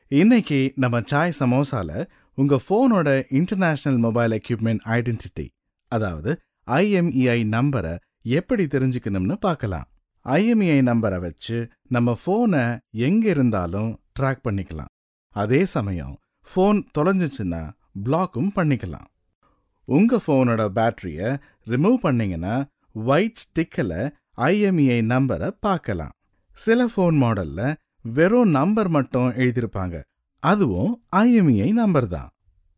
இன்னைக்கு நம்ம சாய் சமோசால உங்க போனோட இன்டர்நேஷனல் மொபைல் எக்யூப்மெண்ட் ஐடென்டிட்டி, அதாவது IMEI நம்பரை எப்படி தெரிஞ்சுக்கணும்னு பார்க்கலாம். IMEI நம்பரை வச்சு நம்ம போனை எங்க இருந்தாலும் ட்ராக் பண்ணிக்கலாம். அதே சமயம் போன் தொலைஞ்சிச்சுன்னா பிளாக்கும் பண்ணிக்கலாம். உங்க போனோட பேட்டரியை ரிமூவ் பண்ணீங்கன்னா ஒயிட் ஸ்டிக்கில் IMEI நம்பரை பார்க்கலாம். சில போன் மாடல்ல வெறும் நம்பர் மட்டும் எழுதியிருப்பாங்க, அதுவும் IMEI நம்பர் தான்.